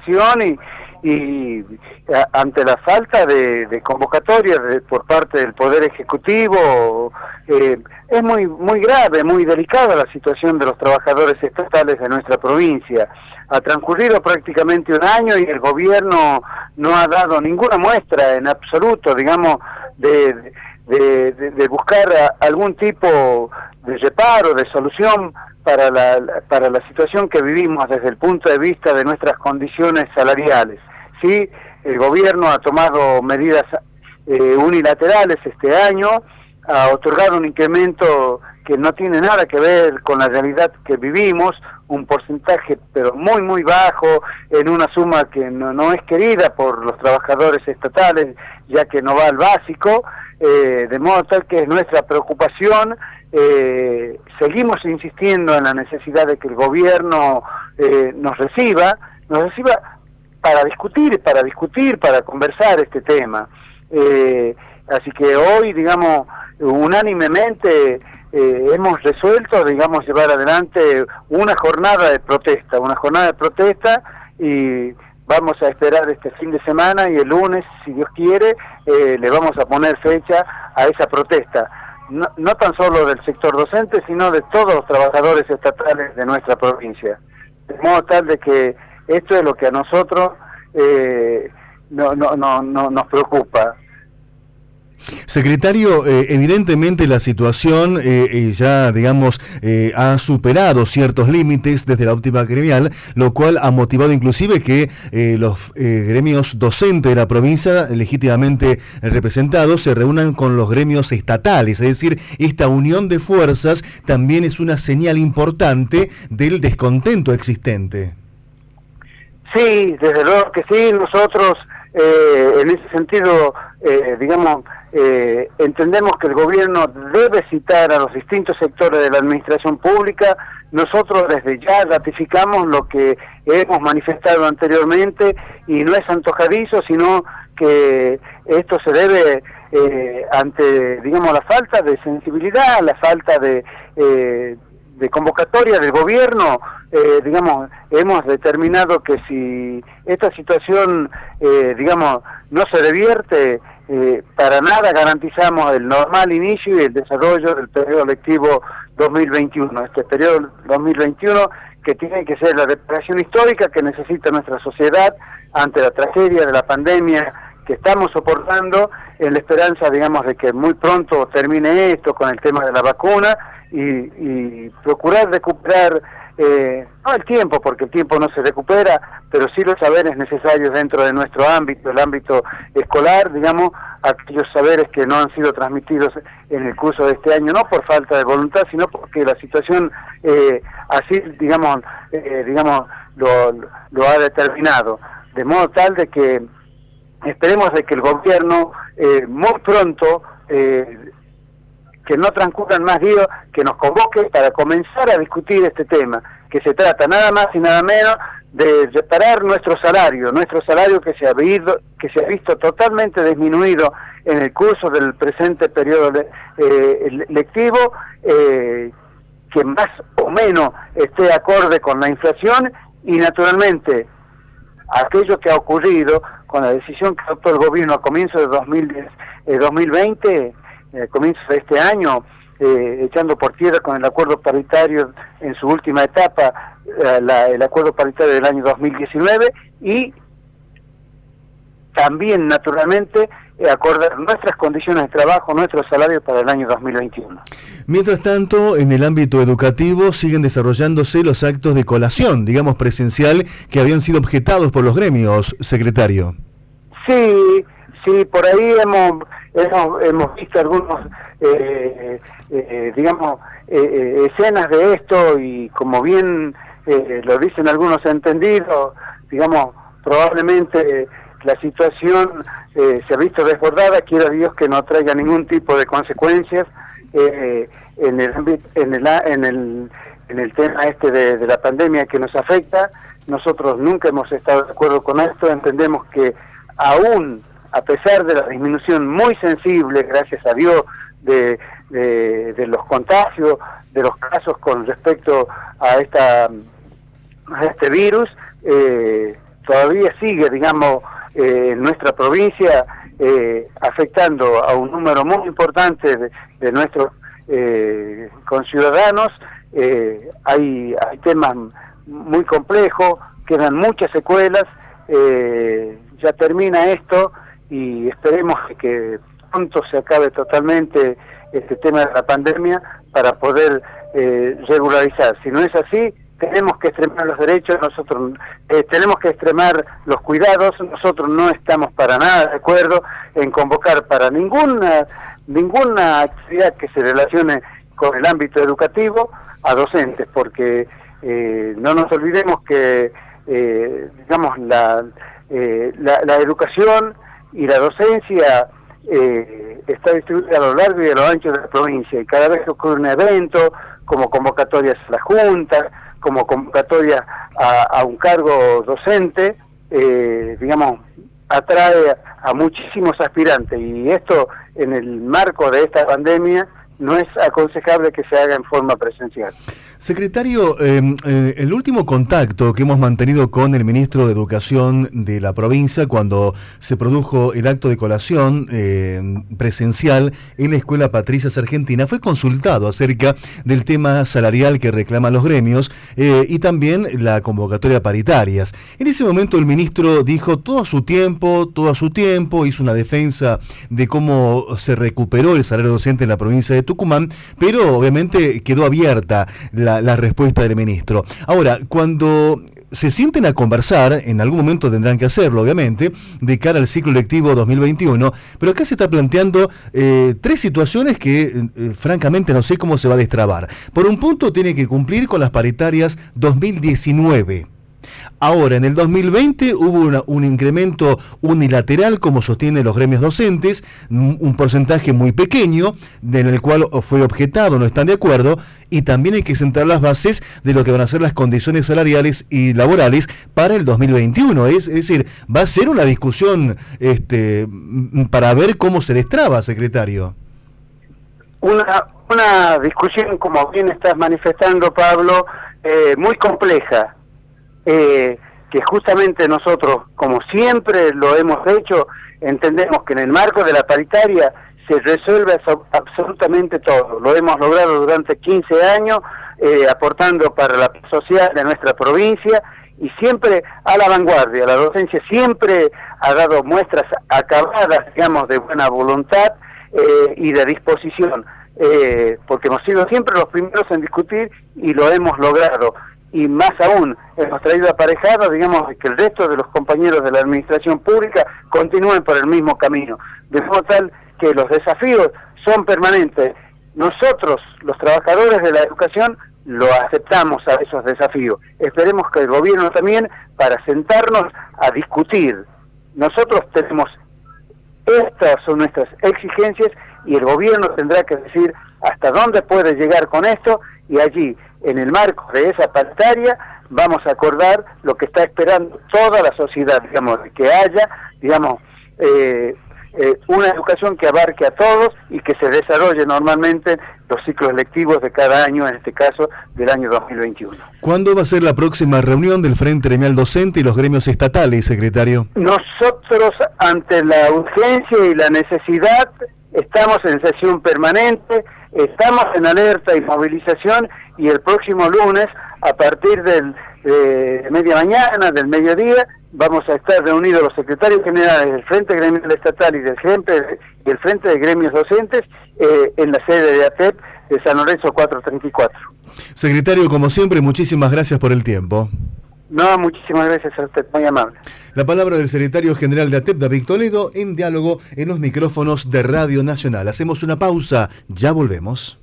preocupación ante la falta de convocatoria por parte del Poder Ejecutivo. Es muy grave, muy delicada la situación de los trabajadores estatales de nuestra provincia. Ha transcurrido prácticamente un año y el gobierno no ha dado ninguna muestra en absoluto, digamos, de buscar algún tipo de reparo, de solución para la situación que vivimos desde el punto de vista de nuestras condiciones salariales. Sí, el gobierno ha tomado medidas unilaterales este año, ha otorgado un incremento que no tiene nada que ver con la realidad que vivimos, un porcentaje pero muy bajo, en una suma que no es querida por los trabajadores estatales, ya que no va al básico, de modo tal que es nuestra preocupación. Seguimos insistiendo en la necesidad de que el gobierno nos reciba para discutir, para conversar este tema. Así que hoy, digamos, unánimemente hemos resuelto, digamos, llevar adelante una jornada de protesta, y vamos a esperar este fin de semana y el lunes, si Dios quiere, le vamos a poner fecha a esa protesta. No tan solo del sector docente, sino de todos los trabajadores estatales de nuestra provincia. De modo tal de que esto es lo que a nosotros nos preocupa. Secretario, evidentemente la situación ya, digamos, ha superado ciertos límites desde la óptica gremial, lo cual ha motivado inclusive que los gremios docentes de la provincia, legítimamente representados, se reúnan con los gremios estatales. Es decir, esta unión de fuerzas también es una señal importante del descontento existente. Sí, desde luego que sí. Nosotros, en ese sentido, digamos, entendemos que el gobierno debe citar a los distintos sectores de la administración pública. Nosotros desde ya ratificamos lo que hemos manifestado anteriormente, y no es antojadizo, sino que esto se debe ante, digamos, la falta de sensibilidad, la falta de convocatoria del gobierno. Digamos, hemos determinado que si esta situación, digamos, no se revierte, para nada garantizamos el normal inicio y el desarrollo del periodo lectivo 2021. Este periodo 2021 que tiene que ser la reparación histórica que necesita nuestra sociedad ante la tragedia de la pandemia que estamos soportando, en la esperanza, digamos, de que muy pronto termine esto con el tema de la vacuna y procurar recuperar, no el tiempo, porque el tiempo no se recupera, pero sí los saberes necesarios dentro de nuestro ámbito, el ámbito escolar, digamos, aquellos saberes que no han sido transmitidos en el curso de este año, no por falta de voluntad, sino porque la situación así, digamos, lo ha determinado, de modo tal de que esperemos de que el gobierno muy pronto, que no transcurran más días, que nos convoque para comenzar a discutir este tema, que se trata nada más y nada menos de reparar nuestro salario que se ha visto totalmente disminuido en el curso del presente periodo lectivo, que más o menos esté acorde con la inflación, y naturalmente aquello que ha ocurrido con la decisión que adoptó el gobierno a comienzos de 2020, comienzos de este año, echando por tierra con el acuerdo paritario en su última etapa, el acuerdo paritario del año 2019, y también naturalmente acordar nuestras condiciones de trabajo, nuestros salarios para el año 2021. Mientras tanto, en el ámbito educativo siguen desarrollándose los actos de colación, digamos presencial, que habían sido objetados por los gremios, secretario. Sí, por ahí hemos visto algunos, escenas de esto, y como bien lo dicen algunos entendidos, digamos, probablemente la situación se ha visto desbordada. Quiera Dios que no traiga ningún tipo de consecuencias en el tema este de la pandemia que nos afecta. Nosotros nunca hemos estado de acuerdo con esto. Entendemos que aún a pesar de la disminución muy sensible, gracias a Dios, de los contagios, de los casos con respecto a este virus, todavía sigue, digamos, en nuestra provincia, afectando a un número muy importante de nuestros conciudadanos. Hay temas muy complejos, quedan muchas secuelas. Ya termina esto y esperemos que pronto se acabe totalmente este tema de la pandemia para poder regularizar. Si no es así, tenemos que extremar los derechos, nosotros tenemos que extremar los cuidados. Nosotros no estamos para nada de acuerdo en convocar para ninguna actividad que se relacione con el ámbito educativo a docentes, porque no nos olvidemos que digamos la educación y la docencia está distribuida a lo largo y a lo ancho de la provincia, y cada vez que ocurre un evento, como convocatorias a la Junta, como convocatoria a un cargo docente, digamos, atrae a muchísimos aspirantes, y esto en el marco de esta pandemia no es aconsejable que se haga en forma presencial. Secretario, el último contacto que hemos mantenido con el ministro de Educación de la provincia cuando se produjo el acto de colación presencial en la Escuela Patricia Sargentina fue consultado acerca del tema salarial que reclaman los gremios y también la convocatoria a paritarias. En ese momento el ministro dijo todo a su tiempo, hizo una defensa de cómo se recuperó el salario docente en la provincia de Tucumán, pero obviamente quedó abierta la respuesta del ministro. Ahora, cuando se sienten a conversar, en algún momento tendrán que hacerlo, obviamente, de cara al ciclo lectivo 2021, pero acá se está planteando tres situaciones que, francamente, no sé cómo se va a destrabar. Por un punto, tiene que cumplir con las paritarias 2019. Ahora, en el 2020 hubo un incremento unilateral, como sostienen los gremios docentes, un porcentaje muy pequeño, en el cual fue objetado, no están de acuerdo, y también hay que sentar las bases de lo que van a ser las condiciones salariales y laborales para el 2021. Es decir, va a ser una discusión para ver cómo se destraba, secretario. Una discusión, como bien estás manifestando, Pablo, muy compleja. Que justamente nosotros, como siempre lo hemos hecho, entendemos que en el marco de la paritaria se resuelve absolutamente todo. Lo hemos logrado durante 15 años, aportando para la paz social de nuestra provincia y siempre a la vanguardia. La docencia siempre ha dado muestras acabadas, digamos, de buena voluntad y de disposición, porque hemos sido siempre los primeros en discutir y lo hemos logrado. Y más aún, hemos traído aparejado, digamos, que el resto de los compañeros de la administración pública continúen por el mismo camino, de modo tal que los desafíos son permanentes. Nosotros, los trabajadores de la educación, lo aceptamos a esos desafíos. Esperemos que el gobierno también, para sentarnos a discutir. Nosotros tenemos, estas son nuestras exigencias, y el gobierno tendrá que decir hasta dónde puede llegar con esto, y allí, en el marco de esa paritaria, vamos a acordar lo que está esperando toda la sociedad, digamos, que haya, digamos, una educación que abarque a todos y que se desarrolle normalmente los ciclos lectivos de cada año, en este caso del año 2021. ¿Cuándo va a ser la próxima reunión del Frente Gremial Docente y los gremios estatales, secretario? Nosotros, ante la urgencia y la necesidad, estamos en sesión permanente, estamos en alerta y movilización, y el próximo lunes, a partir de media mañana, del mediodía, vamos a estar reunidos los secretarios generales del Frente Gremial Estatal y del Frente de Gremios Docentes en la sede de ATEP de San Lorenzo 434. Secretario, como siempre, muchísimas gracias por el tiempo. No, muchísimas gracias a usted, muy amable. La palabra del secretario general de ATEP, David Toledo, en diálogo en los micrófonos de Radio Nacional. Hacemos una pausa, ya volvemos.